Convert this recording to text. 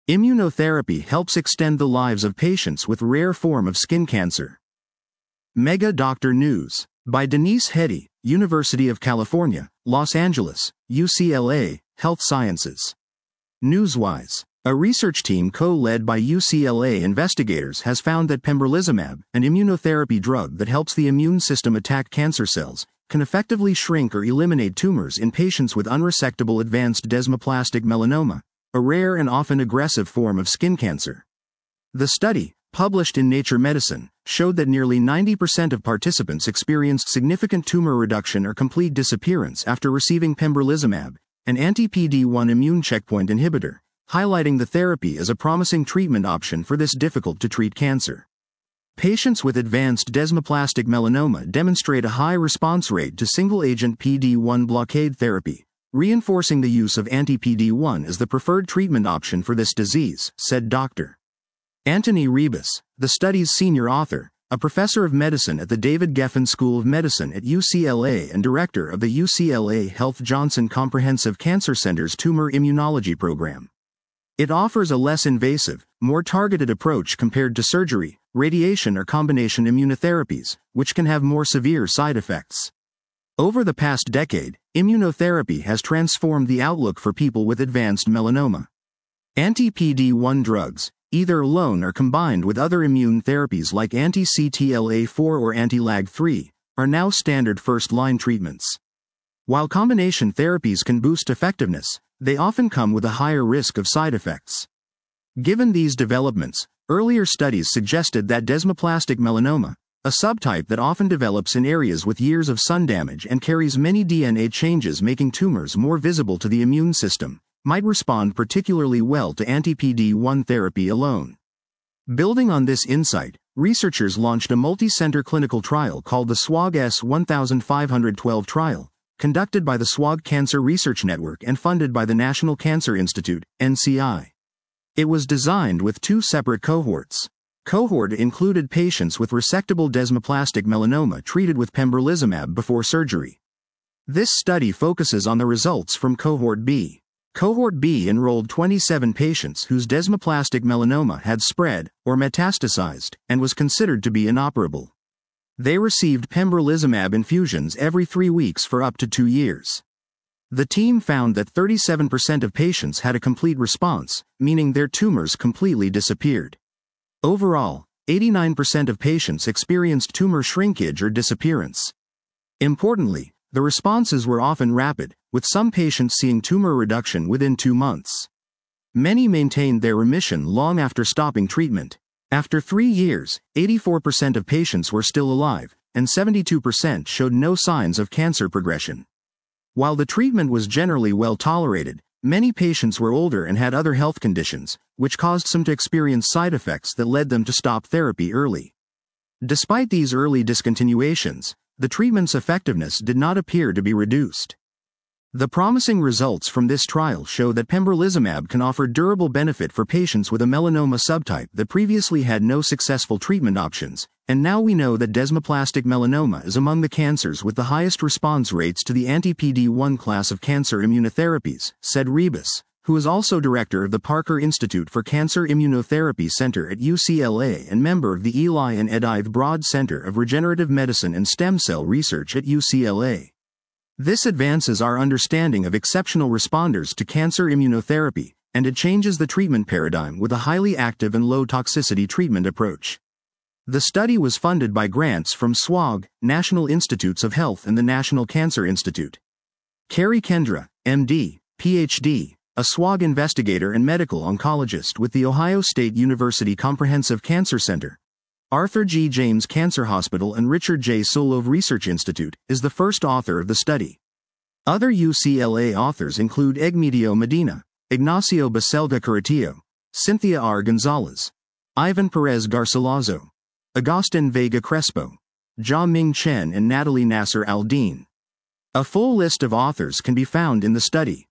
Immunotherapy helps extend the lives of patients with rare form of skin cancer. Mega Doctor News by Denise Heddy, University of California, Los Angeles, UCLA, Health Sciences. Newswise, a research team co-led by UCLA investigators has found that pembrolizumab, an immunotherapy drug that helps the immune system attack cancer cells, can effectively shrink or eliminate tumors in patients with unresectable advanced desmoplastic melanoma, a rare and often aggressive form of skin cancer. The study, published in Nature Medicine, showed that nearly 90% of participants experienced significant tumor reduction or complete disappearance after receiving pembrolizumab, an anti-PD-1 immune checkpoint inhibitor, highlighting the therapy as a promising treatment option for this difficult-to-treat cancer. Patients with advanced desmoplastic melanoma demonstrate a high response rate to single-agent PD-1 blockade therapy, reinforcing the use of anti-PD-1 as the preferred treatment option for this disease, said Dr. Antony Rebus, the study's senior author, a professor of medicine at the David Geffen School of Medicine at UCLA and director of the UCLA Health Johnson Comprehensive Cancer Center's Tumor Immunology Program. It offers a less invasive, more targeted approach compared to surgery, radiation or combination immunotherapies, which can have more severe side effects. Over the past decade, immunotherapy has transformed the outlook for people with advanced melanoma. Anti-PD-1 drugs, either alone or combined with other immune therapies like anti-CTLA-4 or anti-LAG-3, are now standard first-line treatments. While combination therapies can boost effectiveness, they often come with a higher risk of side effects. Given these developments, earlier studies suggested that desmoplastic melanoma, a subtype that often develops in areas with years of sun damage and carries many DNA changes making tumors more visible to the immune system, might respond particularly well to anti-PD-1 therapy alone. Building on this insight, researchers launched a multi-center clinical trial called the SWOG S1512 trial, conducted by the SWOG Cancer Research Network and funded by the National Cancer Institute, NCI. It was designed with two separate cohorts. Cohort included patients with resectable desmoplastic melanoma treated with pembrolizumab before surgery. This study focuses on the results from Cohort B. Cohort B enrolled 27 patients whose desmoplastic melanoma had spread, or metastasized, and was considered to be inoperable. They received pembrolizumab infusions every 3 weeks for up to 2 years. The team found that 37% of patients had a complete response, meaning their tumors completely disappeared. Overall, 89% of patients experienced tumor shrinkage or disappearance. Importantly, the responses were often rapid, with some patients seeing tumor reduction within 2 months. Many maintained their remission long after stopping treatment. After 3 years, 84% of patients were still alive, and 72% showed no signs of cancer progression. While the treatment was generally well tolerated, many patients were older and had other health conditions, which caused some to experience side effects that led them to stop therapy early. Despite these early discontinuations, the treatment's effectiveness did not appear to be reduced. The promising results from this trial show that pembrolizumab can offer durable benefit for patients with a melanoma subtype that previously had no successful treatment options, and now we know that desmoplastic melanoma is among the cancers with the highest response rates to the anti-PD-1 class of cancer immunotherapies, said Rebus, who is also director of the Parker Institute for Cancer Immunotherapy Center at UCLA and member of the Eli and Edith Broad Center of Regenerative Medicine and Stem Cell Research at UCLA. This advances our understanding of exceptional responders to cancer immunotherapy, and it changes the treatment paradigm with a highly active and low-toxicity treatment approach. The study was funded by grants from SWOG, National Institutes of Health and the National Cancer Institute. Kerry Kendra, MD, PhD, a SWOG investigator and medical oncologist with the Ohio State University Comprehensive Cancer Center, Arthur G. James Cancer Hospital and Richard J. Solove Research Institute, is the first author of the study. Other UCLA authors include Egmedio Medina, Ignacio Baselga Caratillo, Cynthia R. Gonzalez, Ivan Perez Garcilaso, Agustin Vega Crespo, Jia Ming Chen and Natalie Nasser Al-Din. A full list of authors can be found in the study.